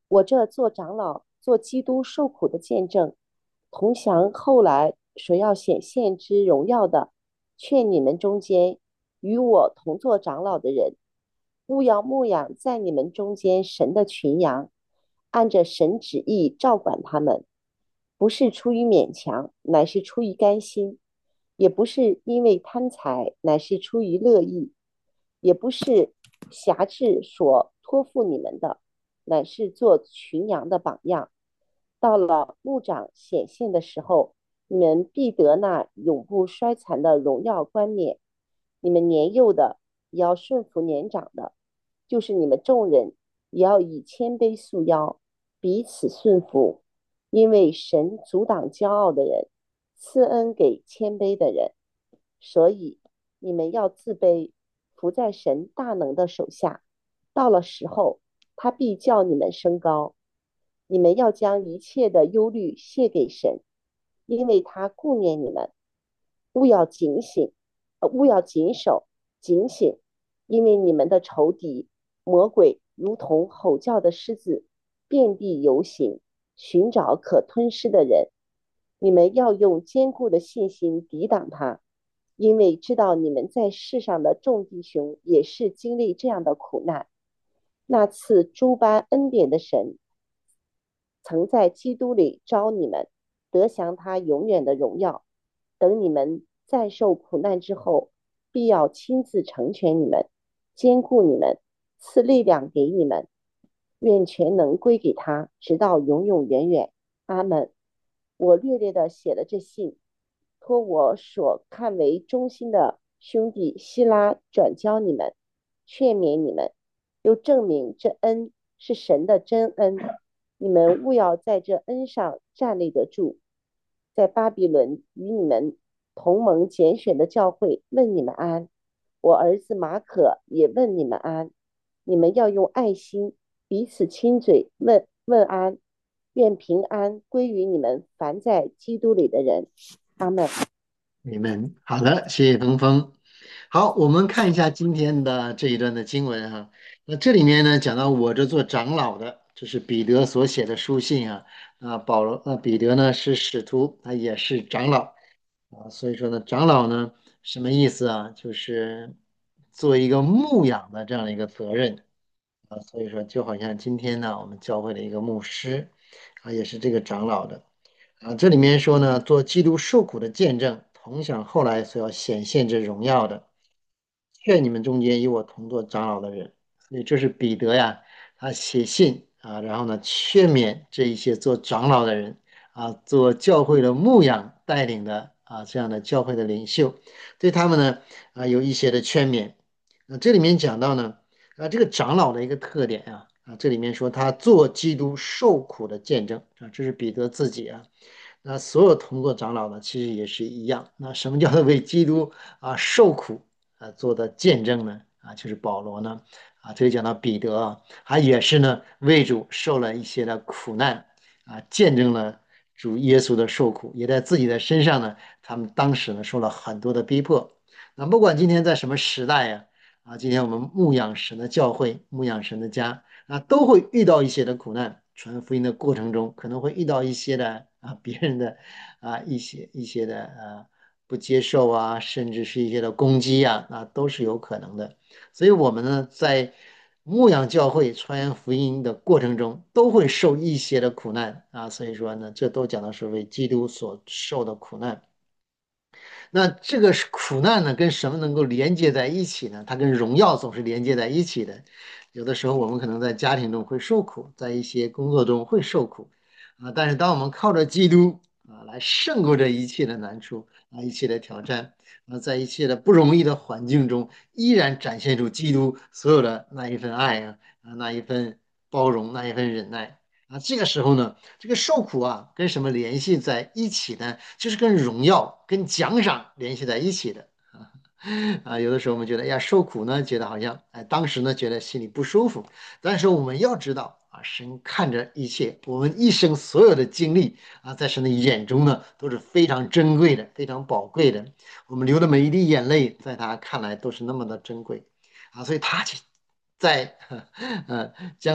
我这做长老、做基督受苦的见证，同享后来所要显现之荣耀的，劝你们中间与我同做长老的人，务要牧养在你们中间神的群羊，按着神旨意照管他们，不是出于勉强，乃是出于甘心；也不是因为贪财，乃是出于乐意；也不是辖制所托付你们的，乃是做群羊的榜样。到了牧长显现的时候，你们必得那永不衰残的荣耀冠冕。你们年幼的也要顺服年长的，就是你们众人也要以谦卑束腰，彼此顺服。因为神阻挡骄傲的人，赐恩给谦卑的人。所以你们要自卑，伏在神大能的手下。到了时候，他必叫你们升高。你们要将一切的忧虑卸给神，因为他顾念你们。勿要警醒，勿要谨守，警醒，因为你们的仇敌魔鬼如同吼叫的狮子，遍地游行，寻找可吞噬的人。你们要用坚固的信心抵挡他，因为知道你们在世上的众弟兄也是经历这样的苦难。那赐诸般恩典的神，曾在基督里招你们，得享他永远的荣耀。等你们再受苦难之后，必要亲自成全你们，坚固你们，赐力量给你们。愿全能归给他，直到永永远远。阿门。我略略的写了这信，托我所看为忠心的兄弟希拉转交你们，劝勉你们，又证明这恩是神的真恩。你们务要在这恩上站立得住。在巴比伦与你们同盟拣选的教会问你们安。我儿子马可也问你们安。你们要用爱心彼此亲嘴问问安。愿平安归于你们凡在基督里的人。阿门。 你们好的，谢谢峰峰。好，我们看一下今天的这一段的经文哈。那这里面呢，讲到我这做长老的，这是彼得所写的书信啊。彼得呢是使徒，他也是长老啊。所以说呢，长老呢什么意思啊？就是做一个牧养的这样的一个责任啊。所以说，就好像今天呢，我们教会的一个牧师啊，也是这个长老的。啊，这里面说呢，做基督受苦的见证，同享后来所要显现之荣耀的，劝你们中间与我同做长老的人。所以这是彼得呀，他写信啊，然后呢，劝勉这一些做长老的人啊，做教会的牧养带领的啊，这样的教会的领袖，对他们呢啊有一些的劝勉。这里面讲到呢，这个长老的一个特点这里面说他做基督受苦的见证啊，这是彼得自己啊。那所有同作长老呢，其实也是一样。那什么叫做为基督受苦做的见证呢？就是保罗呢这里讲到彼得他也是呢为主受了一些的苦难见证了主耶稣的受苦，也在自己的身上呢，他们当时呢受了很多的逼迫。那不管今天在什么时代今天我们牧养神的教会、牧养神的家都会遇到一些的苦难。传福音的过程中，可能会遇到一些的别人的一些的不接受甚至是一些的攻击那都是有可能的。所以，我们呢在牧养教会、传扬福音的过程中，都会受一些的苦难所以说呢，这都讲的是为基督所受的苦难。那这个是苦难呢，跟什么能够连接在一起呢？它跟荣耀总是连接在一起的。有的时候我们可能在家庭中会受苦，在一些工作中会受苦但是当我们靠着基督来胜过这一切的难处一切的挑战在一切的不容易的环境中，依然展现出基督所有的那一份爱那一份包容，那一份忍耐这个时候呢，这个受苦跟什么联系在一起呢？就是跟荣耀、跟奖赏联系在一起的有的时候我们觉得，哎呀，受苦呢，觉得好像，哎，当时呢，觉得心里不舒服。但是我们要知道神看着一切，我们一生所有的经历在神的眼中呢，都是非常珍贵的，非常宝贵的。我们流的每一滴眼泪，在他看来都是那么的珍贵所以他在将来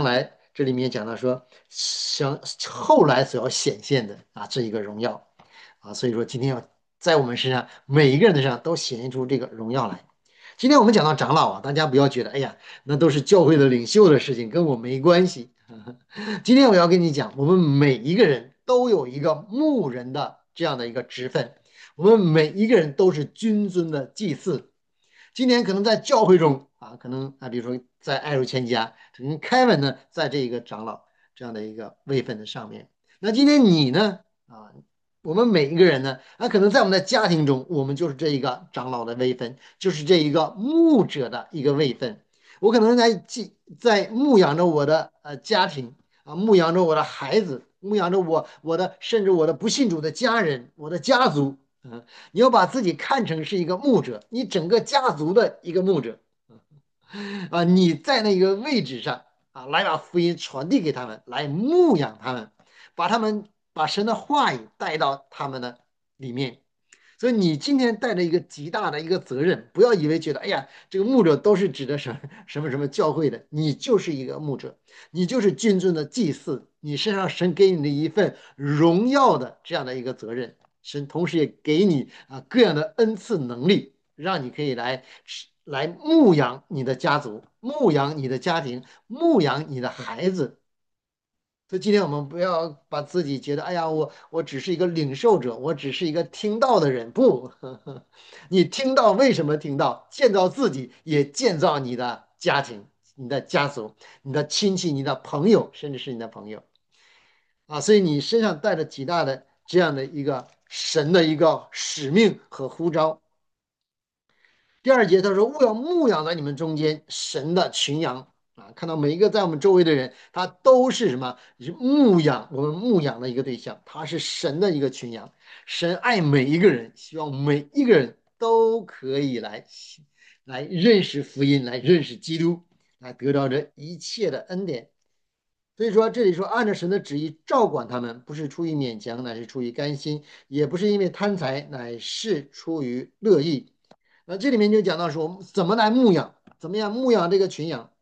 这里面讲到说，后来所要显现的这一个荣耀所以说今天要在我们身上每一个人的身上都显现出这个荣耀来。今天我们讲到长老大家不要觉得哎呀，那都是教会的领袖的事情，跟我没关系。今天我要跟你讲，我们每一个人都有一个牧人的这样的一个职分，我们每一个人都是君尊的祭司。今年可能在教会中可能比如说在爱如千家，可能凯文呢，在这个长老这样的一个位分的上面。那今天你呢？我们每一个人呢，可能在我们的家庭中，我们就是这一个长老的位分，就是这一个牧者的一个位分。我可能在牧养着我的家庭牧养着我的孩子，牧养着我的甚至我的不信主的家人，我的家族。你要把自己看成是一个牧者，你整个家族的一个牧者你在那个位置上来把福音传递给他们，来牧养他们，把神的话语带到他们的里面。所以你今天带着一个极大的一个责任，不要以为觉得哎呀，这个牧者都是指的什么教会的，你就是一个牧者，你就是君尊的祭司，你身上神给你的一份荣耀的这样的一个责任，神同时也给你各样的恩赐能力，让你可以来牧养你的家族，牧养你的家庭，牧养你的孩子。所以今天我们不要把自己觉得，哎呀，我只是一个领受者，我只是一个听到的人。不，你听到为什么听到？建造自己，也建造你的家庭、你的家族、你的亲戚、你的朋友，甚至是你的朋友所以你身上带着极大的这样的一个神的一个使命和呼召。第二节他说：“勿要牧养在你们中间神的群羊看到每一个在我们周围的人，他都是什么？是我们牧养的一个对象，他是神的一个群羊。神爱每一个人，希望每一个人都可以来认识福音，来认识基督，来得到这一切的恩典。所以说，这里说按照神的旨意照管他们，不是出于勉强，乃是出于甘心；也不是因为贪财，乃是出于乐意。”这里面就讲到说，我们怎么来牧养，怎么样牧养这个群羊，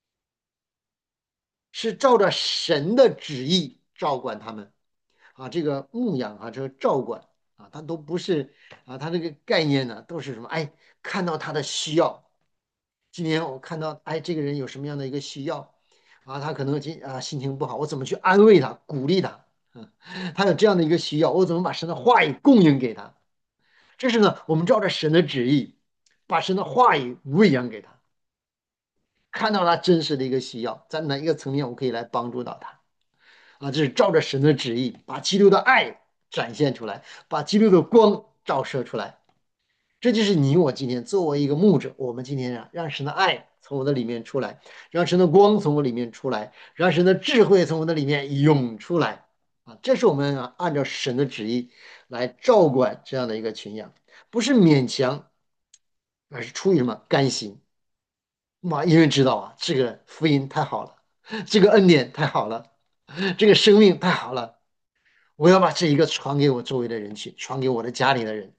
是照着神的旨意照管他们这个牧养这个照管它都不是它这个概念呢，都是什么？哎，看到他的需要。今年我看到，哎，这个人有什么样的一个需要他可能心情不好，我怎么去安慰他、鼓励他？他有这样的一个需要，我怎么把神的话语供应给他？这是呢，我们照着神的旨意，把神的话语喂养给他。看到他真实的一个需要，在哪一个层面我可以来帮助到他这是照着神的旨意，把基督的爱展现出来，把基督的光照射出来。这就是你我今天作为一个牧者，我们今天让神的爱从我的里面出来，让神的光从我里面出来，让神的智慧从我的里面涌出来这是我们按照神的旨意来照管这样的一个群羊，不是勉强，而是出于什么甘心。因为知道这个福音太好了，这个恩典太好了，这个生命太好了，我要把这一个传给我周围的人去，传给我的家里的人，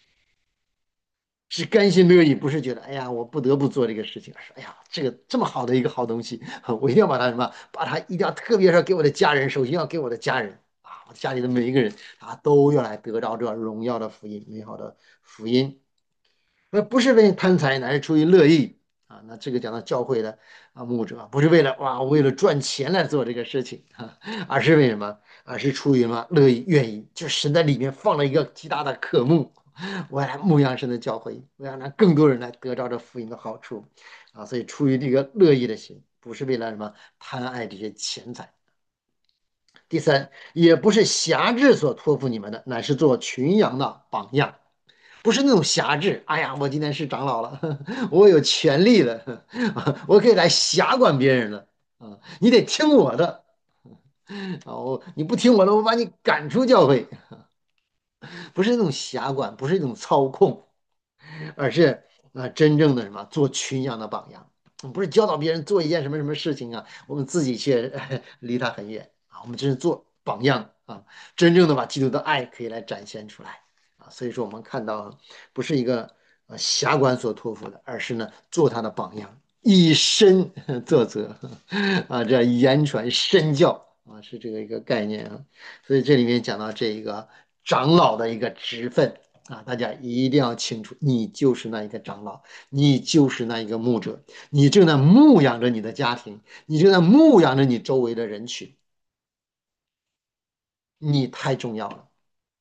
是甘心乐意，不是觉得哎呀我不得不做这个事情，而是哎呀这个这么好的一个好东西，我一定要把它把它一定要特别是给我的家人，首先要给我的家人我家里的每一个人都要来得着这荣耀的福音，美好的福音。不是为了贪财，乃是出于乐意那这个讲到教会的牧者，不是为了赚钱来做这个事情而是为什么？而是出于什么乐意、愿意，就是神在里面放了一个极大的渴慕，我要来牧养神的教会，我要让更多人来得着这福音的好处所以出于这个乐意的心，不是为了什么贪爱这些钱财。第三，也不是辖制所托付你们的，乃是做群羊的榜样。不是那种辖制。哎呀，我今天是长老了，我有权利的，我可以来辖管别人了你得听我的你不听我的，我把你赶出教会。不是那种辖管，不是一种操控，而是真正的什么做群羊的榜样。不是教导别人做一件什么什么事情我们自己却离他很远我们真是做榜样真正的把基督的爱可以来展现出来所以说我们看到不是一个辖管所托付的，而是呢做他的榜样以身作则啊，这样言传身教啊，是这个一个概念啊。所以这里面讲到这一个长老的一个职分啊，大家一定要清楚，你就是那一个长老，你就是那一个牧者，你正在牧养着你的家庭，你正在牧养着你周围的人群，你太重要了。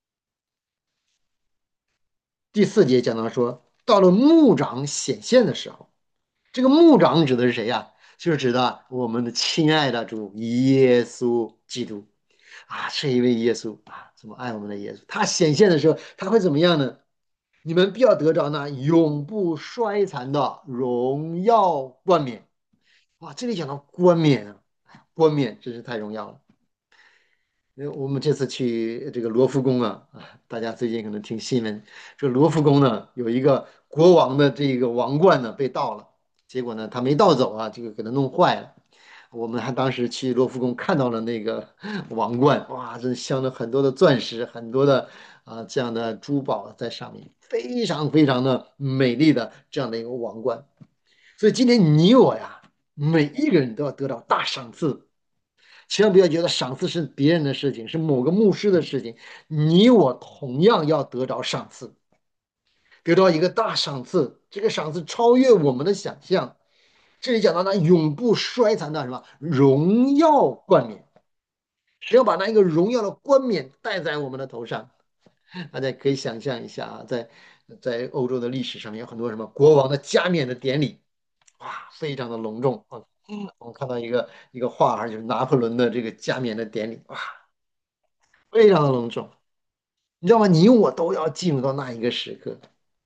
第四节讲到说，到了牧长显现的时候。这个牧长指的是谁呀？就是指的我们的亲爱的主耶稣基督啊，这一位耶稣啊，怎么爱我们的耶稣？他显现的时候，他会怎么样呢？你们必要得着那永不衰残的荣耀冠冕。哇，这里讲到冠冕啊，冠冕真是太荣耀了。我们这次去这个罗浮宫大家最近可能听新闻，这个罗浮宫呢有一个国王的这个王冠呢被盗了，结果呢他没盗走啊，这个给他弄坏了。我们还当时去罗浮宫看到了那个王冠，哇，这镶了很多的钻石，很多的这样的珠宝在上面，非常非常的美丽的这样的一个王冠。所以今天你我呀，每一个人都要得到大赏赐。千万不要觉得赏赐是别人的事情，是某个牧师的事情，你我同样要得着赏赐，得到一个大赏赐，这个赏赐超越我们的想象。这里讲到那永不衰残的什么荣耀冠冕，是要把那一个荣耀的冠冕戴在我们的头上。大家可以想象一下啊，在欧洲的历史上面有很多什么国王的加冕的典礼，哇，非常的隆重啊。我们看到一个画儿，就是拿破仑的这个加冕的典礼，哇，非常的隆重。你知道吗？你我都要进入到那一个时刻，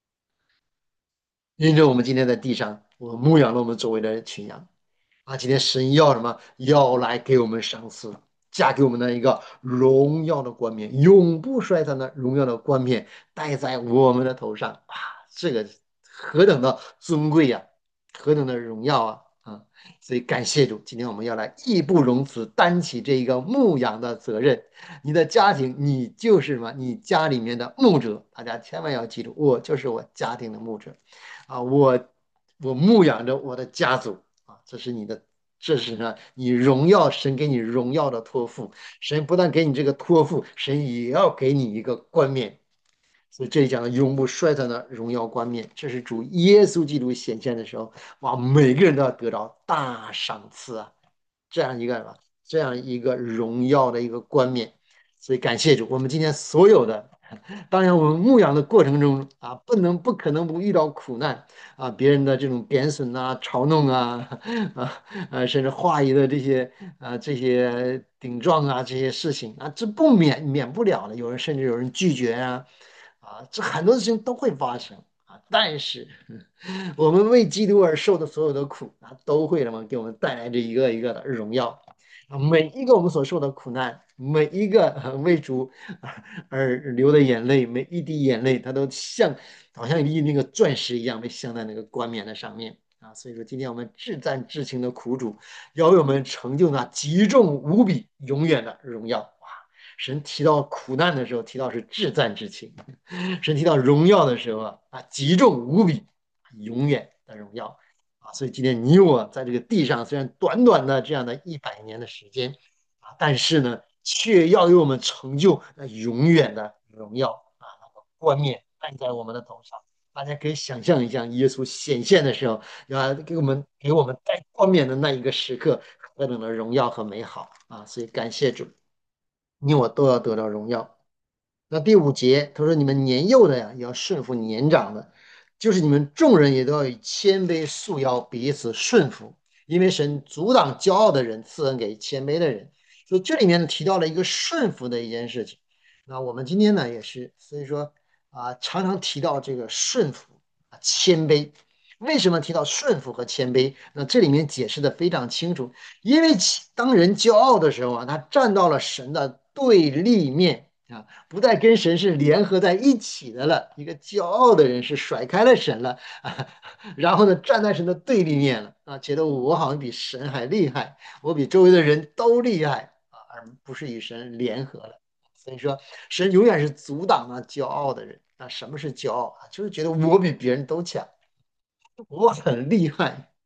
因着我们今天在地上，我们牧养了我们周围的群羊。今天神要什么？要来给我们赏赐，加给我们的一个荣耀的冠冕，永不衰残的荣耀的冠冕，戴在我们的头上。这个何等的尊贵呀、何等的荣耀啊！所以感谢主，今天我们要来义不容辞担起这一个牧养的责任。你的家庭，你就是什么？你家里面的牧者，大家千万要记住，我就是我家庭的牧者我牧养着我的家族。这是你的，这是呢，你荣耀神给你荣耀的托付。神不但给你这个托付，神也要给你一个冠冕。所以这里讲的永不衰残的荣耀冠冕，这是主耶稣基督显现的时候，哇，每个人都要得到大赏赐啊！这样一个什么？这样一个荣耀的一个冠冕。所以感谢主，我们今天所有的，当然我们牧养的过程中不可能不遇到苦难别人的这种贬损嘲弄甚至话语的这些顶撞这些事情这不免不了的。甚至有人拒绝这很多事情都会发生但是我们为基督而受的所有的苦都会什么给我们带来这一个一个的荣耀每一个我们所受的苦难，每一个为主而流的眼泪，每一滴眼泪，它都好像一那个钻石一样被镶在那个冠冕的上面所以说，今天我们至赞至情的苦主，要为我们成就那极重无比、永远的荣耀。神提到苦难的时候，提到是至赞至情；神提到荣耀的时候极重无比、永远的荣耀所以今天你我在这个地上，虽然短短的这样的100年的时间但是呢，却要为我们成就那永远的荣耀那个冠冕戴在我们的头上。大家可以想象一下，耶稣显现的时候，要给我们戴冠冕的那一个时刻，何等的荣耀和美好所以感谢主，你我都要得到荣耀。那第5节，他说：“你们年幼的呀，也要顺服年长的，就是你们众人也都要以谦卑束腰，彼此顺服，因为神阻挡骄傲的人，赐恩给谦卑的人。”所以这里面提到了一个顺服的一件事情。那我们今天呢，也是，所以说常常提到这个顺服谦卑。为什么提到顺服和谦卑？那这里面解释的非常清楚，因为当人骄傲的时候他站到了神的对立面不再跟神是联合在一起的了。一个骄傲的人是甩开了神了然后呢，站在神的对立面了觉得我好像比神还厉害，我比周围的人都厉害而不是与神联合了。所以说，神永远是阻挡骄傲的人什么是骄傲就是觉得我比别人都强，我很厉害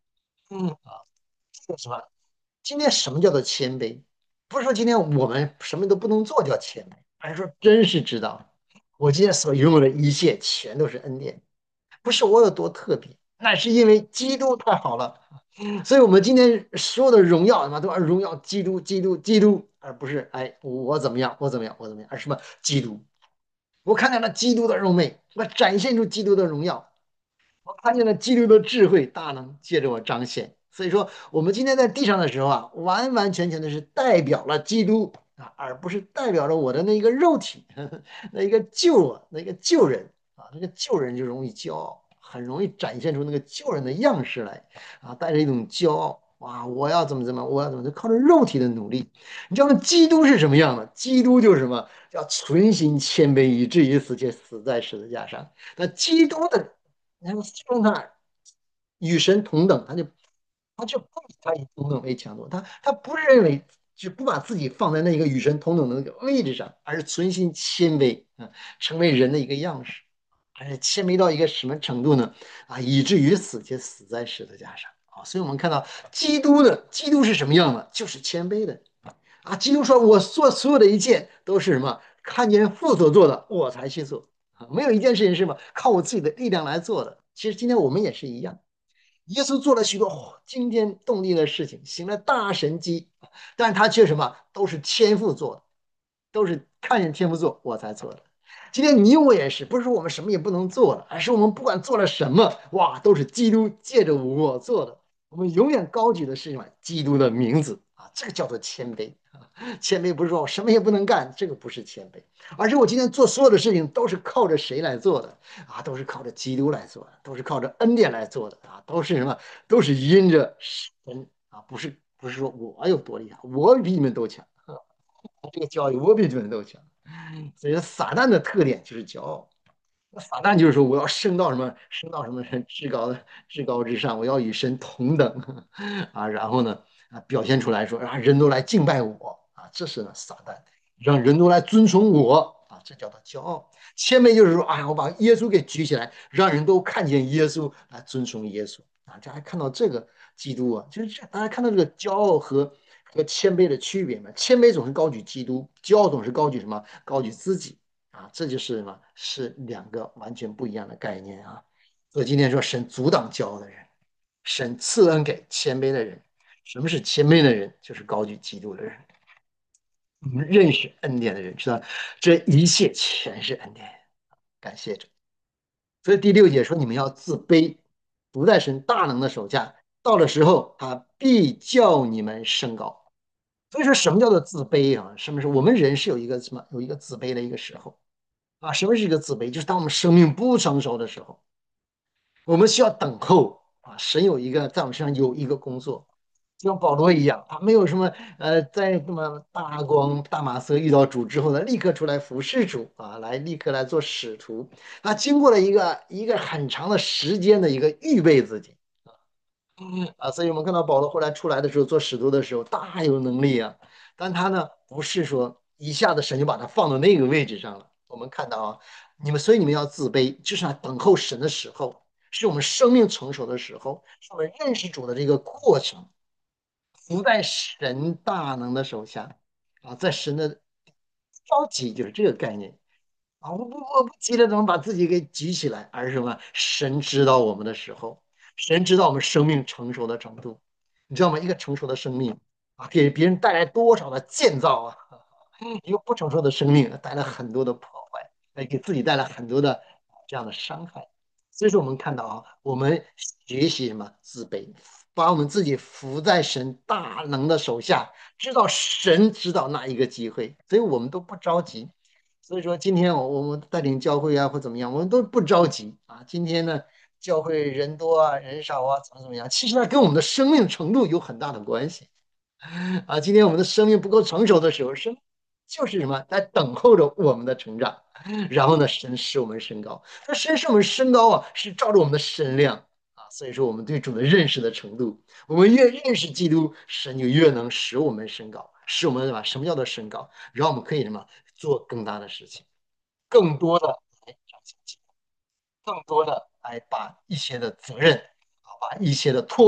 啊，这个什么？今天什么叫做谦卑？不是说今天我们什么都不能做叫谦卑，而是说真是知道我今天所拥有的一切全都是恩典，不是我有多特别，那是因为基督太好了。所以，我们今天所有的荣耀，什么都要荣耀基督，基督，基督，而不是哎我怎么样，我怎么样，我怎么样，而是什么基督？我看见了基督的荣美，我展现出基督的荣耀。我看见了基督的智慧大能借着我彰显。所以说，我们今天在地上的时候啊，完完全全的是代表了基督啊，而不是代表着我的那个肉体，那一个旧我，那个旧人啊，那个旧人就容易骄傲，很容易展现出那个旧人的样式来啊，带着一种骄傲。哇，我要怎么怎么，我要怎么，就靠着肉体的努力。你知道吗？基督是什么样的？基督就是什么？叫存心谦卑，以至于死，且死在十字架上。那基督的然后让他与神同等，他就不以他以同等为强夺，他不认为就不把自己放在那个与神同等的那个位置上，而是存心谦卑啊，成为人的一个样式，而且谦卑到一个什么程度呢？啊，以至于死，且死在十字架上啊！所以我们看到基督是什么样的？就是谦卑的啊！基督说：“我做所有的一切都是什么？看见父所做的，我才去做啊！没有一件事情是什么靠我自己的力量来做的。其实今天我们也是一样。”耶稣做了许多惊天动地的事情，行了大神迹，但是他却什么都是天父做的，都是看见天父做我才做的。今天你我也是，不是说我们什么也不能做了，而是我们不管做了什么，哇，都是基督借着我做的。我们永远高举的是什么？基督的名字啊，这个叫做谦卑啊。谦卑不是说我什么也不能干，这个不是谦卑，而是我今天做所有的事情都是靠着谁来做的啊？都是靠着基督来做的，都是靠着恩典来做的啊！都是什么？都是因着神啊，不是说我有多厉害，我比你们都强。这个教育我比你们都强。所以说撒旦的特点就是骄傲。那撒旦就是说我要升到什么，升到什么至高之上，我要与神同等啊。然后呢啊，表现出来说啊，人都来敬拜我啊，这是呢撒旦，让人都来尊崇我啊，这叫做骄傲。谦卑就是说，哎呀，我把耶稣给举起来，让人都看见耶稣来尊崇耶稣啊。大家看到这个基督啊，就是大家看到这个骄傲和谦卑的区别嘛？谦卑总是高举基督，骄傲总是高举什么？高举自己。啊，这就是什么？是两个完全不一样的概念啊！所以今天说，神阻挡骄傲的人，神赐恩给谦卑的人。什么是谦卑的人？就是高举基督的人，认识恩典的人，知道这一切全是恩典，感谢主。所以第六节说，你们要自卑，不在神大能的手下，到了时候，他必叫你们升高。所以说，什么叫做自卑啊？什么是我们人是有一个什么？有一个自卑的一个时候。啊，什么是一个自卑？就是当我们生命不成熟的时候，我们需要等候啊。神有一个在我们身上有一个工作，就像保罗一样，他没有什么在这么大光大马色遇到主之后呢，立刻出来服侍主啊，立刻来做使徒。他经过了一个很长的时间的一个预备自己。啊，所以我们看到保罗后来出来的时候，做使徒的时候大有能力啊，但他呢不是说一下子神就把他放到那个位置上了。我们看到啊，所以你们要自卑，就是要等候神的时候，是我们生命成熟的时候，是我们认识主的这个过程，服在神大能的手下啊，在神的着急就是这个概念。啊，我不急着怎么把自己给举起来，而是什么？神知道我们的时候，神知道我们生命成熟的程度，你知道吗？一个成熟的生命啊，给别人带来多少的建造啊！一个不成熟的生命带来很多的破坏，给自己带来很多的这样的伤害。所以说，我们看到啊，我们学习什么自卑，把我们自己服在神大能的手下，知道神知道那一个机会，所以我们都不着急。所以说，今天我们带领教会啊，或怎么样，我们都不着急啊。今天呢，教会人多啊，人少啊，怎么样？其实呢，跟我们的生命程度有很大的关系。啊，今天我们的生命不够成熟的时候，就是什么，在等候着我们的成长，然后呢，神使我们升高。那神使我们升高啊，是照着我们的身量啊。所以说，我们对主的认识的程度，我们越认识基督，神就越能使我们升高，使我们什么叫做升高？让我们可以什么做更大的事情，更多的来彰显更多的来把一些的责任啊，把一些的托付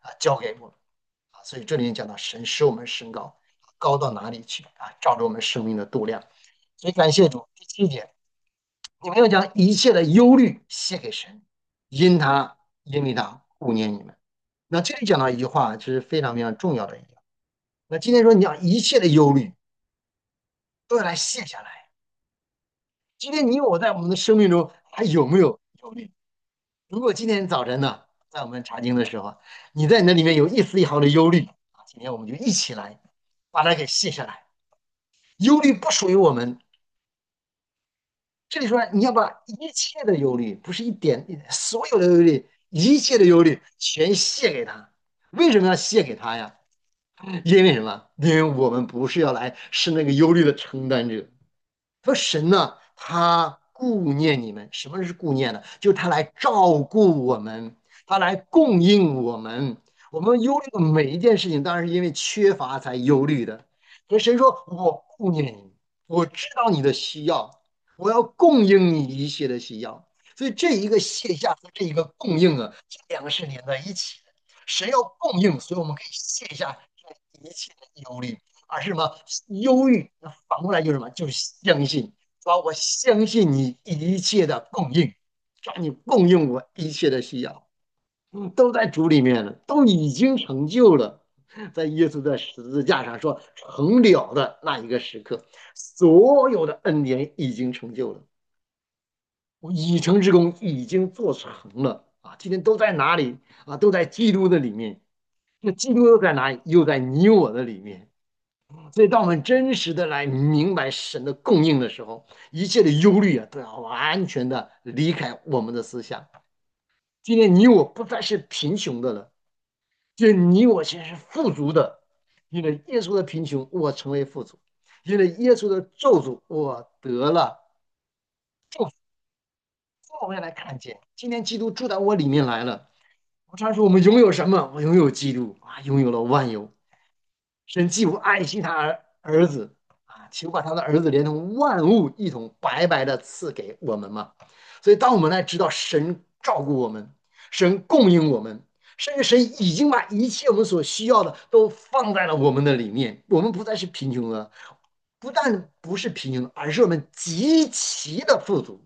交给我们所以这里讲到神使我们升高，高到哪里去照着我们生命的度量。所以感谢主。第7节，你们要将一切的忧虑卸给神，因为他顾念你们。那这里讲到一句话，这是非常非常重要的一个。那今天说你讲一切的忧虑都要来卸下来。今天你我在我们的生命中还有没有忧虑？如果今天早晨呢，在我们查经的时候，你在那里面有一丝一毫的忧虑今天我们就一起来把它给卸下来。忧虑不属于我们。这里说你要把一切的忧虑，不是一点，所有的忧虑，一切的忧虑全卸给他。为什么要卸给他呀？因为什么？因为我们不是要来是那个忧虑的承担者。说神呢，他顾念你们。什么是顾念呢？就是他来照顾我们，他来供应我们。我们忧虑的每一件事情，当然是因为缺乏才忧虑的。所以神说：“我顾念你，我知道你的需要，我要供应你一切的需要。”所以这一个卸下和这一个供应这两个是连在一起的。神要供应，所以我们可以卸下这一切的忧虑。而是什么？忧郁。那反过来就是什么？就是相信，说我相信你一切的供应，说你供应我一切的需要，都在主里面了，都已经成就了。在耶稣的十字架上说成了的那一个时刻，所有的恩典已经成就了，我已成之功已经做成了今天都在哪里都在基督的里面。那基督又在哪里？又在你我的里面。所以，当我们真实的来明白神的供应的时候，一切的忧虑都要完全的离开我们的思想。今天你我不再是贫穷的了，就你我现在是富足的。因为耶稣的贫穷，我成为富足；因为耶稣的咒诅，我得了祝福。我们要来看见，今天基督住在我里面来了。我常说，我们拥有什么？我拥有基督拥有了万有。神既不爱惜他儿子求把他的儿子连同万物一同白白的赐给我们嘛。所以，当我们来知道神照顾我们，神供应我们，甚至神已经把一切我们所需要的都放在了我们的里面，我们不再是贫穷了，不但不是贫穷，而是我们极其的富足，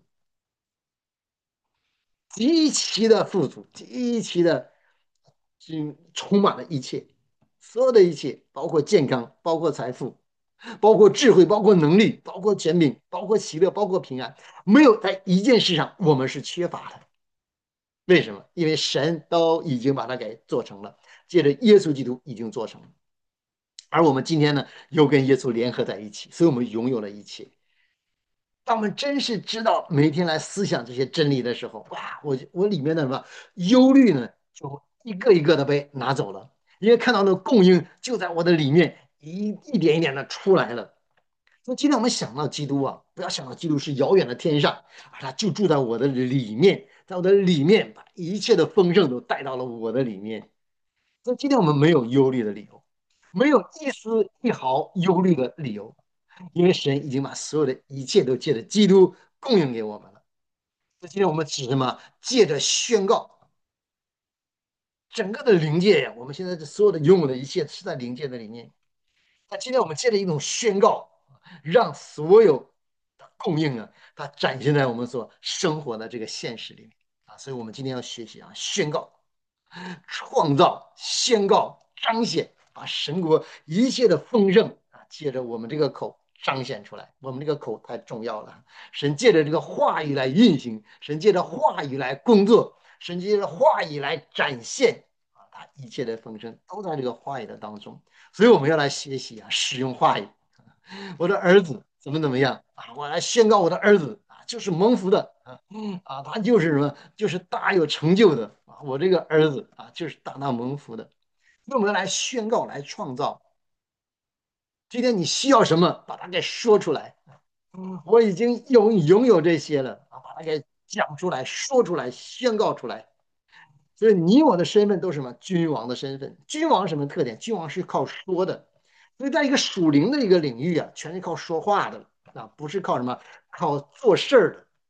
极其的富足，极其的充满了一切，所有的一切，包括健康，包括财富，包括智慧，包括能力，包括权柄，包括喜乐，包括平安，没有在一件事上我们是缺乏的。为什么？因为神都已经把它给做成了，借着耶稣基督已经做成了。而我们今天呢，又跟耶稣联合在一起，所以我们拥有了一切。当我们真是知道每天来思想这些真理的时候，我里面的什么忧虑呢，就一个一个的被拿走了，因为看到那供应就在我的里面，一点一点的出来了。所以今天我们想到基督不要想到基督是遥远的天上他就住在我的里面，在我的里面把一切的丰盛都带到了我的里面。所以今天我们没有忧虑的理由，没有一丝一毫忧虑的理由，因为神已经把所有的一切都借着基督供应给我们了。所以今天我们只什么？借着宣告整个的灵界呀，我们现在所有的拥有的一切是在灵界的里面。那今天我们借着一种宣告，让所有的供应它展现在我们所生活的这个现实里面所以我们今天要学习宣告、创造、宣告、彰显，把神国一切的丰盛借着我们这个口彰显出来。我们这个口太重要了，神借着这个话语来运行，神借着话语来工作，神借着话语来展现他一切的丰盛都在这个话语的当中。所以我们要来学习使用话语。我的儿子怎么样我来宣告我的儿子就是蒙福的他就是什么，就是大有成就的我这个儿子就是大蒙福的。那我们来宣告，来创造。今天你需要什么，把它给说出来。我已经拥有这些了把它给讲出来、说出来、宣告出来。所以你我的身份都是什么？君王的身份。君王什么特点？君王是靠说的。所以在一个属灵的一个领域全是靠说话的不是靠什么？靠做事儿的。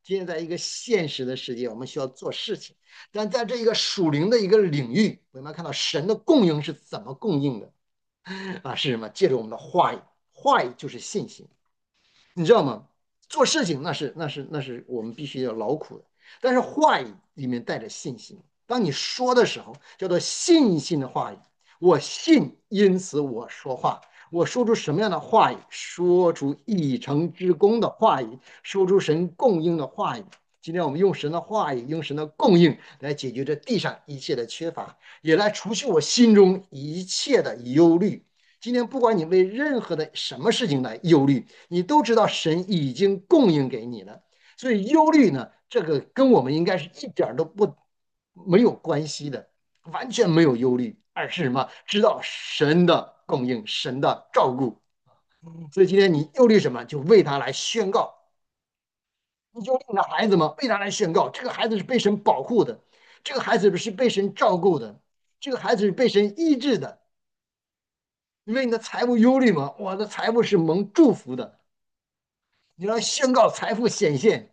今天在一个现实的世界，我们需要做事情，但在这一个属灵的一个领域，我们要看到神的供应是怎么供应的啊？是什么？借着我们的话语，话语就是信心。你知道吗？做事情那是我们必须要劳苦的，但是话语里面带着信心。当你说的时候，叫做信心的话语。我信，因此我说话。我说出什么样的话语？说出一成之功的话语，说出神供应的话语。今天我们用神的话语，用神的供应来解决这地上一切的缺乏，也来除去我心中一切的忧虑。今天不管你为任何的什么事情来忧虑，你都知道神已经供应给你了。所以忧虑呢，这个跟我们应该是一点都不没有关系的，完全没有忧虑，而是什么？知道神的供应，神的照顾。所以今天你忧虑什么，就为他来宣告。你忧虑你的孩子吗？为他来宣告，这个孩子是被神保护的，这个孩子是被神照顾的，这个孩子是被神医治的。因为你的财务忧虑吗？我的财务是蒙祝福的。你要宣告财富显现，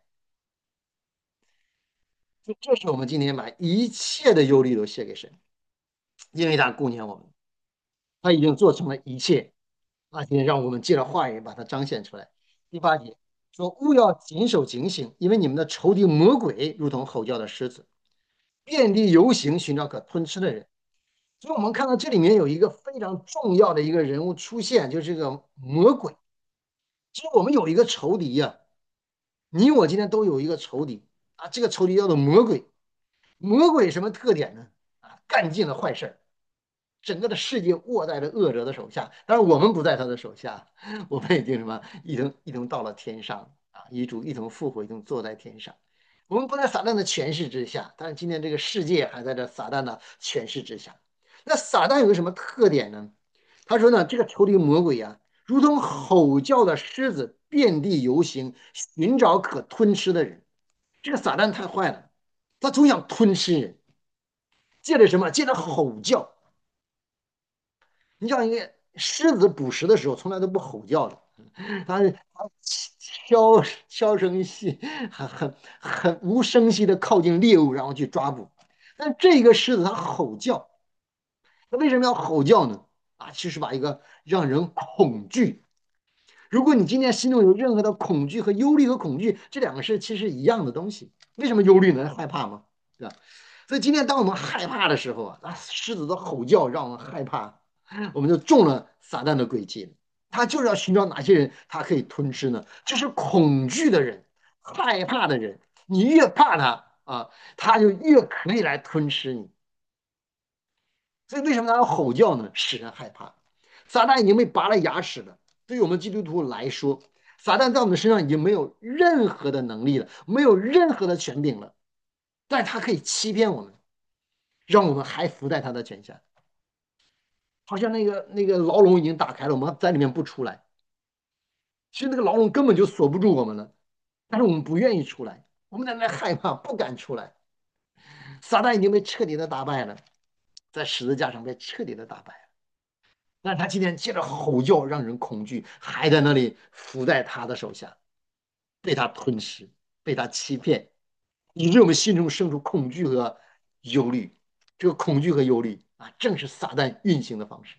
这是我们今天把一切的忧虑都卸给神，因为他顾念我们，他已经做成了一切。那今天让我们借着话语把它彰显出来。第8节说：勿要谨守警醒，因为你们的仇敌魔鬼如同吼叫的狮子，遍地游行，寻找可吞吃的人。所以我们看到这里面有一个非常重要的一个人物出现，就是这个魔鬼。其实我们有一个仇敌呀、你我今天都有一个仇敌啊，这个仇敌叫做魔鬼。魔鬼什么特点呢？啊，干尽了坏事儿，整个的世界握在了恶者的手下。当然，我们不在他的手下，我们已经什么一同到了天上啊，一主一同复活，一同坐在天上。我们不在撒旦的权势之下，但是今天这个世界还在这撒旦的权势之下。那撒旦有个什么特点呢？他说呢，这个仇敌魔鬼啊，如同吼叫的狮子，遍地游行，寻找可吞吃的人。这个撒旦太坏了，他总想吞吃人，借着什么？借着吼叫。你像一个狮子捕食的时候，从来都不吼叫的，它悄声细，很无声息的靠近猎物，然后去抓捕。但这个狮子它吼叫，它为什么要吼叫呢？啊，其实把一个让人恐惧。如果你今天心中有任何的恐惧和忧虑和恐惧，这两个是其实一样的东西。为什么忧虑呢？害怕吗？对吧？所以今天当我们害怕的时候啊，那狮子的吼叫让我们害怕，我们就中了撒旦的诡计。他就是要寻找哪些人他可以吞吃呢？就是恐惧的人、害怕的人。你越怕他啊，他就越可以来吞吃你。所以为什么他要吼叫呢？使人害怕。撒旦已经被拔了牙齿了。对于我们基督徒来说，撒旦在我们身上已经没有任何的能力了，没有任何的权柄了。但他可以欺骗我们，让我们还服在他的权下。好像那个牢笼已经打开了，我们在里面不出来。其实那个牢笼根本就锁不住我们了，但是我们不愿意出来，我们在那害怕，不敢出来。撒旦已经被彻底的打败了，在十字架上被彻底的打败了。但是他今天借着吼叫让人恐惧，还在那里伏在他的手下，被他吞噬，被他欺骗，以致我们心中生出恐惧和忧虑。这个恐惧和忧虑啊，正是撒旦运行的方式。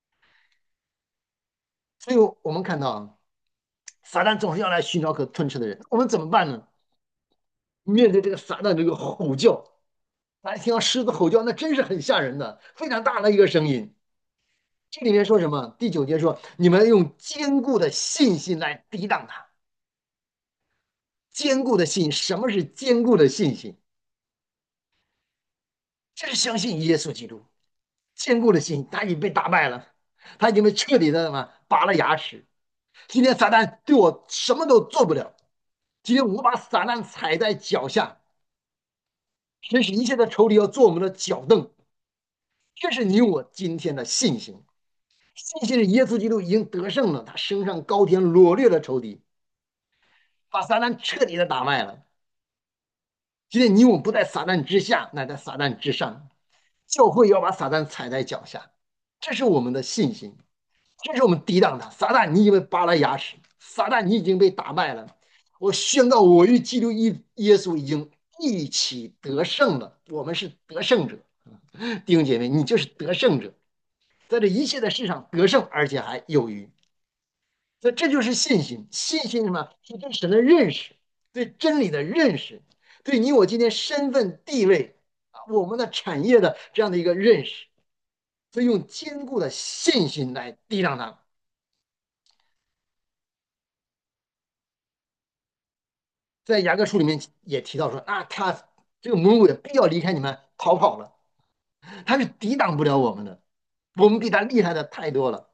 所以我们看到啊，撒旦总是要来寻找可吞吃的人，我们怎么办呢？面对这个撒旦这个吼叫，大家听到狮子吼叫，那真是很吓人的，非常大的一个声音。这里面说什么？第9节说，你们用坚固的信心来抵挡它。坚固的信，什么是坚固的信心？就是相信耶稣基督。坚固的信，他已经被打败了，他已经被彻底的什么拔了牙齿。今天撒旦对我什么都做不了。今天我把撒旦踩在脚下，神使一切的仇敌要做我们的脚凳。这是你我今天的信心。信心是耶稣基督已经得胜了，他升上高天，掳掠了仇敌，把撒旦彻底的打败了。今天你我不在撒旦之下，乃在撒旦之上。教会要把撒旦踩在脚下，这是我们的信心，这是我们抵挡他。撒旦，你已经被拔了牙齿，撒旦，你已经被打败了。 我宣告，我与基督耶稣已经一起得胜了，我们是得胜者。弟兄姐妹，你就是得胜者，在这一切的事上得胜，而且还有余。所以这就是信心。信心是什么？是对神的认识，对真理的认识，对你我今天身份地位啊，我们的产业的这样的一个认识。所以用坚固的信心来抵挡它。在雅各书里面也提到说啊，他这个魔鬼必要离开你们逃跑了，他是抵挡不了我们的，我们比他厉害的太多了。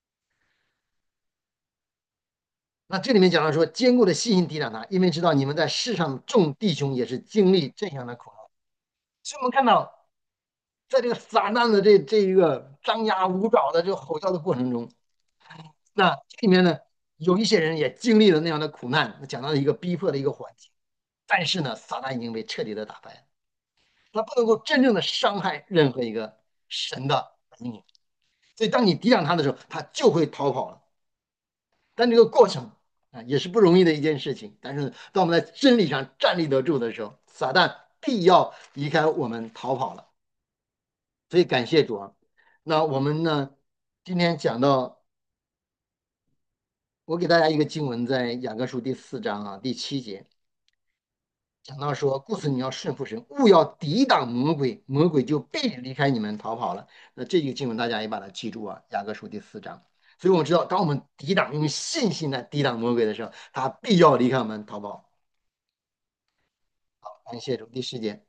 那这里面讲到说，坚固的信心抵挡他，因为知道你们在世上众弟兄也是经历这样的苦难。所以我们看到，在这个撒旦的这一个张牙舞爪的这个吼叫的过程中，那这里面呢，有一些人也经历了那样的苦难，讲到了一个逼迫的一个环境。但是呢，撒旦已经被彻底的打败了，他不能够真正的伤害任何一个神的儿女。所以，当你抵挡他的时候，他就会逃跑了。但这个过程啊，也是不容易的一件事情。但是，当我们在真理上站立得住的时候，撒旦必要离开我们逃跑了。所以，感谢主啊。那我们呢，今天讲到，我给大家一个经文，在雅各书第4章第7节。讲到说，故此你要顺服神，勿要抵挡魔鬼，魔鬼就必离开你们逃跑了。那这个经文大家也把它记住啊，雅各书第4章。所以我们知道，当我们抵挡用信心来抵挡魔鬼的时候，他必要离开我们逃跑。感谢主。第10节，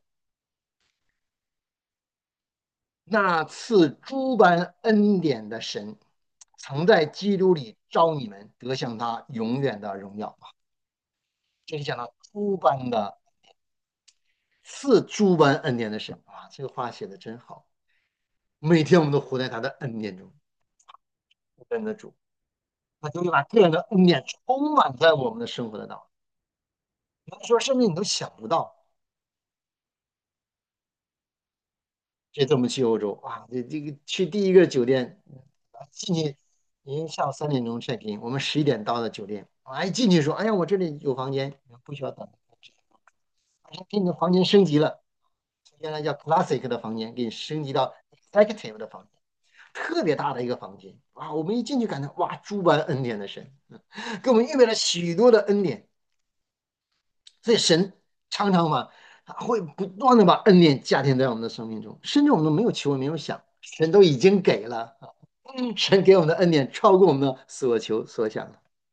那赐诸般恩典的神，曾在基督里招你们得向他永远的荣耀。这里讲到诸般的赐诸般恩典的神啊，这个话写的真好。每天我们都活在他的恩典中，跟得主，他就会把个人的恩典充满在我们的生活的当中。有的时候甚至你都想不到。这次我们去欧洲，哇，这个去第一个酒店，进去已经下午3点钟 check in，我们11点到的酒店，啊，一进去说，哎呀，我这里有房间，不需要等，给你的房间升级了，原来叫 classic 的房间，给你升级到 executive 的房间。特别大的一个房间啊！我们一进去感到哇，诸般恩典的神，给我们预备了许多的恩典。所以神常常嘛，他会不断的把恩典加添在我们的生命中，甚至我们没有求也没有想，神都已经给了。神给我们的恩典超过我们的所求所想。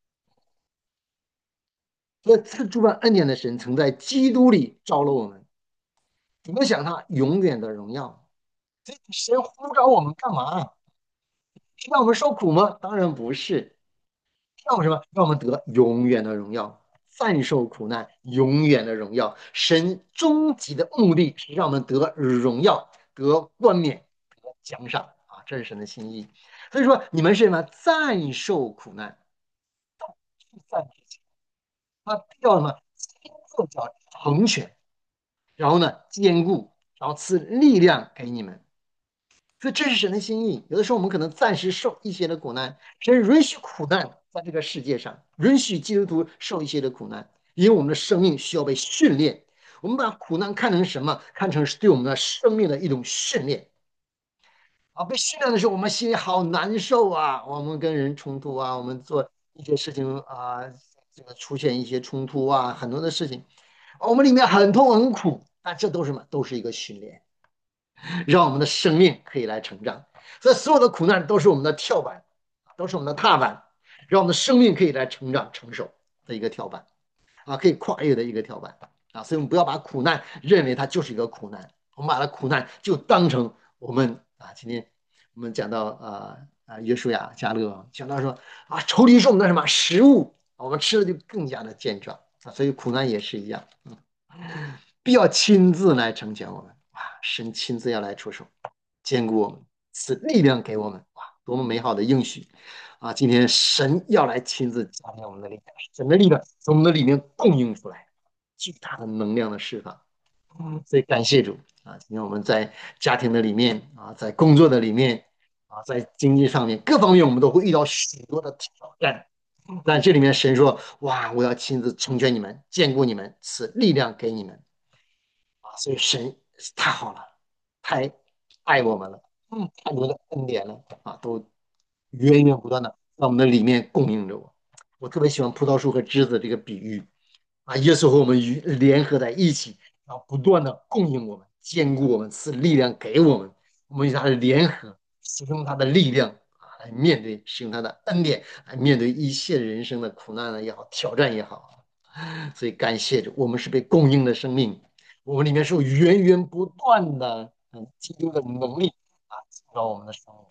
所以赐诸般恩典的神曾在基督里招了我们，得享他永远的荣耀。所以神呼召我们干嘛？是让我们受苦吗？当然不是。让我们什么？让我们得永远的荣耀，暂受苦难，永远的荣耀。神终极的目的是让我们得荣耀，得冠冕，得奖赏啊！这是神的心意。所以说，你们是什么？暂受苦难，暂时他必要什么？亲自叫成全，然后呢，坚固，然后赐力量给你们。所以这是神的心意。有的时候我们可能暂时受一些的苦难，神允许苦难在这个世界上，允许基督徒受一些的苦难，因为我们的生命需要被训练。我们把苦难看成什么？看成是对我们的生命的一种训练啊！被训练的时候，我们心里好难受啊！我们跟人冲突啊，我们做一些事情啊，这个出现一些冲突啊，很多的事情，我们里面很痛很苦，但这都是什么？都是一个训练。让我们的生命可以来成长。所以所有的苦难都是我们的跳板，都是我们的踏板，让我们的生命可以来成长成熟的一个跳板啊，可以跨越的一个跳板啊。所以我们不要把苦难认为它就是一个苦难，我们把它苦难就当成我们啊，今天我们讲到约书亚、加勒讲到说啊，仇敌是我们的什么食物，我们吃的就更加的健壮啊。所以苦难也是一样，必要亲自来成全我们啊，神亲自要来出手。坚固我们，赐力量给我们。哇，多么美好的应许啊！今天神要来亲自加添我们的力量，神的力量从我们的里面供应出来，巨大的能量的释放。所以感谢主啊！今天我们在家庭的里面啊，在工作的里面啊，在经济上面各方面，我们都会遇到许多的挑战。 但这里面神说，哇，我要亲自成全你们，坚固你们，赐力量给你们啊！所以神太好了，太爱我们了，太多的恩典了啊，都源源不断的在我们的里面供应着我。我特别喜欢葡萄树和枝子这个比喻啊，耶稣和我们联合在一起，然后不断的供应我们，坚固我们，赐力量给我们。我们与他的联合，使用他的力量啊，来面对，使用他的恩典来面对一切人生的苦难也好，挑战也好。所以感谢主，我们是被供应的生命，我们里面是有源源不断的基督的能力啊，进到我们的生命。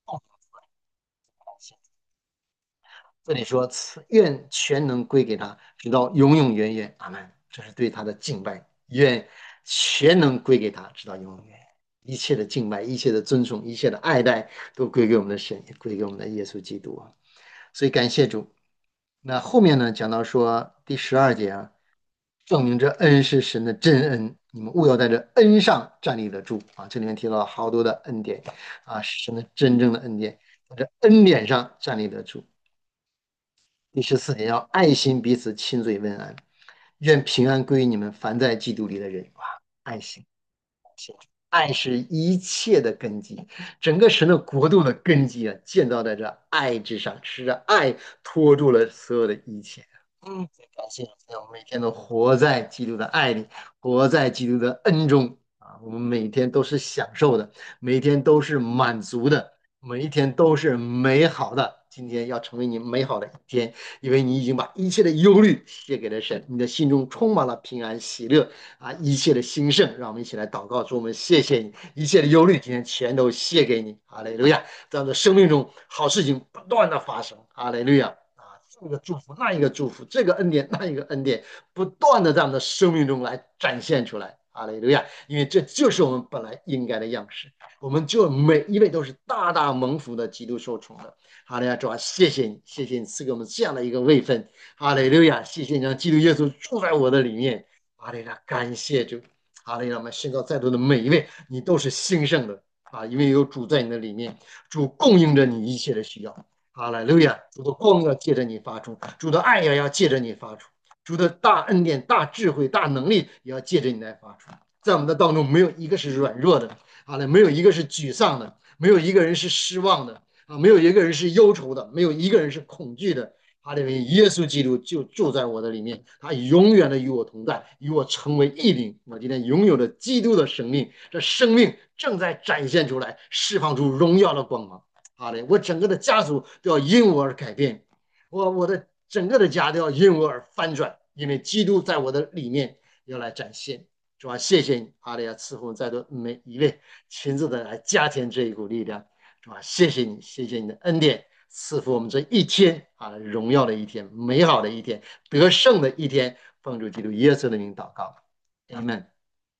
这里说，此愿全能归给他，直到永永远远。阿门。这是对他的敬拜，愿全能归给他，直到永永远远。一切的敬拜，一切的尊崇，一切的爱戴，都归给我们的神，也归给我们的耶稣基督啊。所以感谢主。那后面呢，讲到说第12节啊，证明这恩是神的真恩，你们务要在这恩上站立得住啊。这里面提到了好多的恩典啊，是神的真正的恩典，在这恩典上站立得住。第14节要爱心彼此亲嘴问安，愿平安归于你们凡在基督里的人。哇，爱心，爱是一切的根基，整个神的国度的根基啊，建造在这爱之上，是这爱托住了所有的一切。感谢主，我们每天都活在基督的爱里，活在基督的恩中啊！我们每天都是享受的，每天都是满足的，每一天都是美好的。今天要成为你美好的一天，因为你已经把一切的忧虑卸给了神，你的心中充满了平安喜乐啊！一切的兴盛，让我们一起来祷告，说我们谢谢你，一切的忧虑今天全都卸给你，哈利路亚！在我们的生命中，好事情不断的发生，哈利路亚！这个祝福，那一个祝福，这个恩典，那一个恩典，不断的在我们的生命中来展现出来。哈利路亚！因为这就是我们本来应该的样式，我们就每一位都是大大蒙福的基督受宠的。哈利路亚！主啊，谢谢你，谢谢你赐给我们这样的一个位分。哈利路亚！谢谢你让基督耶稣住在我的里面。哈利路亚！感谢主。哈利路亚！我们宣告在座的每一位，你都是兴盛的啊，因为有主在你的里面，主供应着你一切的需要。哈利路亚！主的光要借着你发出，主的爱也要借着你发出，主的大恩典、大智慧、大能力也要借着你来发出。在我们的当中，没有一个是软弱的，啊，没有一个是沮丧的，没有一个人是失望的，啊，没有一个人是忧愁的，没有一个人是恐惧的。哈利路亚！耶稣基督就住在我的里面，他永远的与我同在，与我成为一灵。我今天拥有了基督的生命，这生命正在展现出来，释放出荣耀的光芒。好嘞，我整个的家族都要因我而改变，我的整个的家都要因我而翻转，因为基督在我的里面要来展现。主啊，谢谢你，哈利亚赐福在座每一位，亲自的来加添这一股力量。主啊，谢谢你，谢谢你的恩典，赐福我们这一天啊，荣耀的一天，美好的一天，得胜的一天。奉主基督耶稣的名祷告，阿门。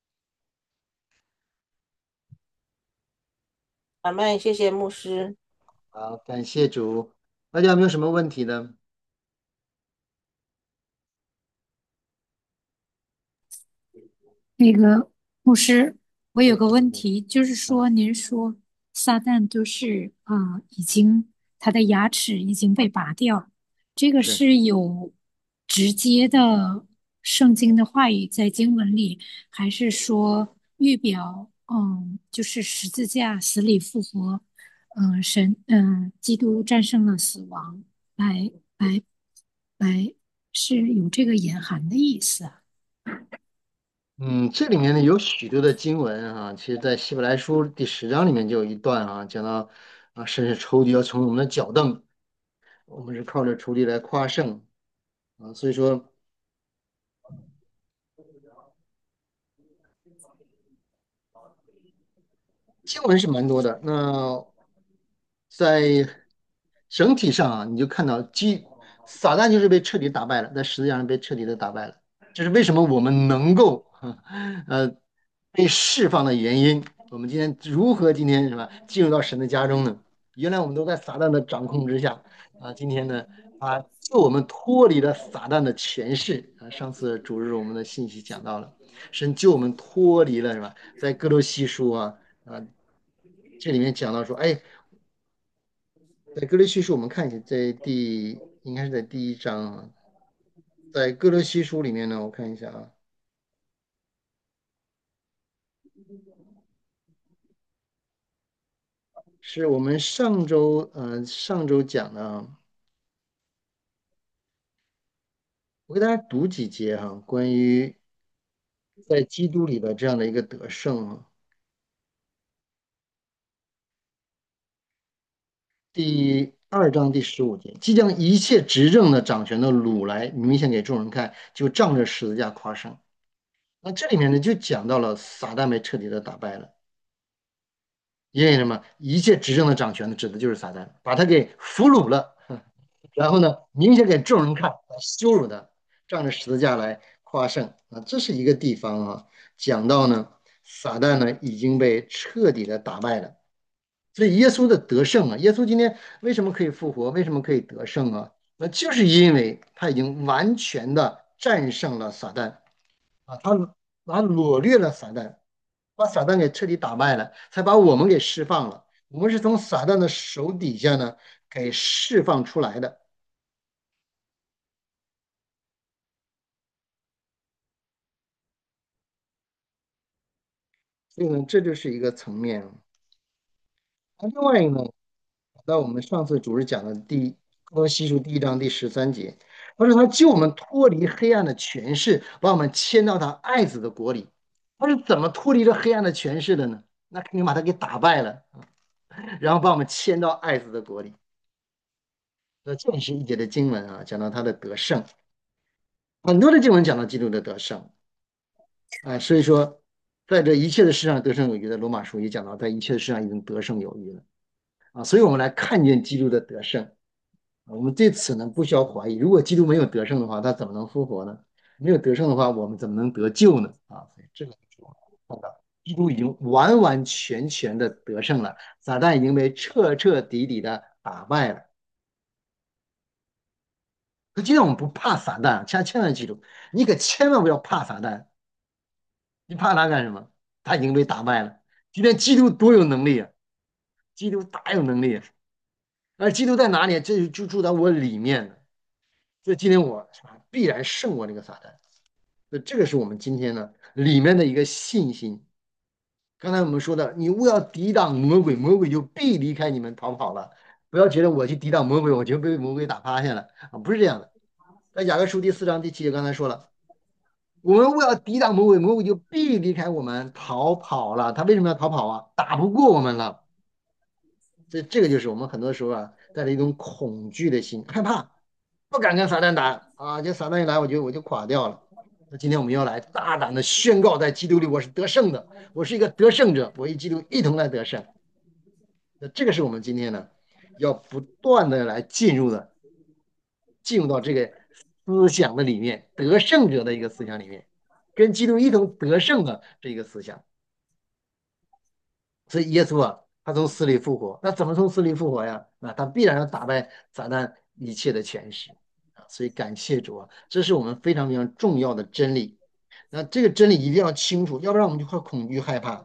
阿麦，谢谢牧师。 好，感谢主，大家有没有什么问题呢？ 那个牧师，我有哎， 个问题，就是啊， 说，您说撒旦就是已经他的牙齿已经被拔掉，这个是。 是有直接的圣经的话语在经文里，还是说预表就是十字架死里复活，基督战胜了死亡，来来来是有这个隐含的意思啊？ 这里面呢有许多的经文啊，其实，在希伯来书第10章里面就有一段啊，讲到啊，甚至仇敌要成为我们的脚凳，我们是靠着仇敌来夸胜啊，所以说经文是蛮多的。那在整体上啊，你就看到撒旦就是被彻底打败了，在十字架上被彻底的打败了。这是为什么我们能够呃被释放的原因。我们今天如何今天是吧进入到神的家中呢？原来我们都在撒旦的掌控之下啊，今天呢救我们脱离了撒旦的权势啊。上次主日我们的信息讲到了，神救我们脱离了是吧？在哥罗西书啊这里面讲到说，哎，在哥罗西书我们看一下，在第应该是在第一章啊，在哥罗西书里面呢，我看一下啊，是我们上周讲的啊，我给大家读几节哈、关于在基督里的这样的一个得胜啊。第2章第15节，即将一切执政的掌权的掳来，明显给众人看，就仗着十字架夸胜。那这里面呢，就讲到了撒旦被彻底的打败了。因为什么？一切执政的掌权的，指的就是撒旦，把他给俘虏了。然后呢，明显给众人看，羞辱他，仗着十字架来夸胜啊。这是一个地方啊，讲到呢，撒旦呢已经被彻底的打败了。所以耶稣的得胜啊，耶稣今天为什么可以复活？为什么可以得胜啊？那就是因为他已经完全的战胜了撒旦啊，他掳掠了撒旦，把撒旦给彻底打败了，才把我们给释放了。我们是从撒旦的手底下呢给释放出来的。所以呢，这就是一个层面啊。那另外一个呢，到我们上次主日讲的哥罗西书第1章第13节，他说他救我们脱离黑暗的权势，把我们迁到他爱子的国里。他是怎么脱离这黑暗的权势的呢？那肯定把他给打败了，然后把我们迁到爱子的国里。那这也是一节的经文啊，讲到他的得胜。很多的经文讲到基督的得胜啊，所以说在这一切的事上得胜有余的罗马书也讲到，在一切的事上已经得胜有余了啊。所以我们来看见基督的得胜。我们对此呢不需要怀疑，如果基督没有得胜的话，他怎么能复活呢？没有得胜的话，我们怎么能得救呢？啊，所以这个就是我们看到，基督已经完完全全的得胜了，撒旦已经被彻彻底底的打败了。可今天我们不怕撒旦，千万记住，你可千万不要怕撒旦，你怕他干什么？他已经被打败了。今天基督多有能力啊！基督大有能力啊，而基督在哪里？这就住在我里面呢。所以今天我必然胜过那个撒旦。所以这个是我们今天呢里面的一个信心。刚才我们说的，你勿要抵挡魔鬼，魔鬼就必离开你们逃跑了。不要觉得我去抵挡魔鬼，我就被魔鬼打趴下了啊，不是这样的。在雅各书第4章第7节刚才说了，我们勿要抵挡魔鬼，魔鬼就必离开我们逃跑了。他为什么要逃跑啊？打不过我们了。这个就是我们很多时候啊带着一种恐惧的心，害怕，不敢跟撒旦打啊，就撒旦一来，我就垮掉了。那今天我们要来大胆的宣告，在基督里我是得胜的，我是一个得胜者，我与基督一同来得胜。那这个是我们今天呢要不断的来进入到这个思想的里面，得胜者的一个思想里面，跟基督一同得胜的这一个思想。所以耶稣啊，他从死里复活，那怎么从死里复活呀？那他必然要打败撒旦一切的权势啊！所以感谢主啊，这是我们非常非常重要的真理。那这个真理一定要清楚，要不然我们就会恐惧害怕。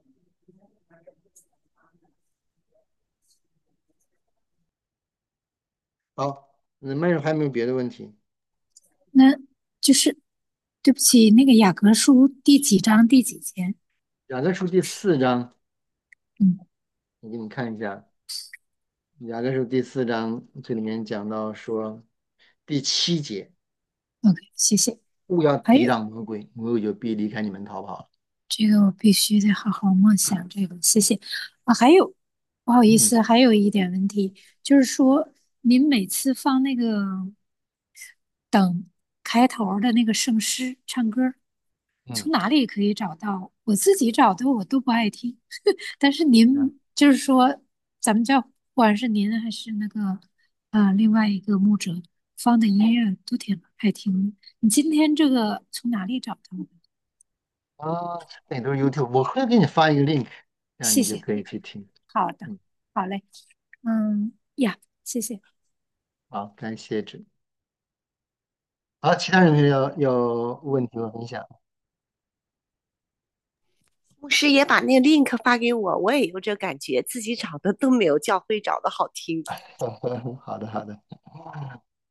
好，那麦上还有没有别的问题？ 那就是对不起，那个雅各书第几章第几节？ 雅各书第4章， 嗯我给你看一下。雅各书第4章，这里面讲到说第7节， ，OK，谢谢。 勿要抵还有挡魔鬼，魔鬼就必离开你们逃跑了。 这个我必须得好好默想这个，谢谢。啊，还有不好意嗯思，还有一点问题，就是说您每次放那个等开头的那个圣诗唱歌， 嗯从哪里可以找到？我自己找的我都不爱听，但是嗯。 您就是说，咱们叫不管是您还是那个另外一个牧者放的音乐都挺爱听的。你今天这个从哪里找到的？ 啊，那都是 YouTube，我会给你发一个 link，这样谢谢。 你就可以去听。 好的， 嗯， 好嘞，嗯呀，谢谢。 好，感谢主。好，其他人有没有要问题和分享？ 牧师也把那个 link 发给我，我也有这感觉，自己找的都没有教会找的好听。 好的，好的。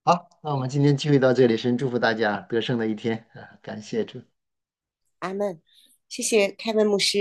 好，那我们今天聚会到这里，神祝福大家得胜的一天啊，感谢主。 阿门。谢谢凯文牧师。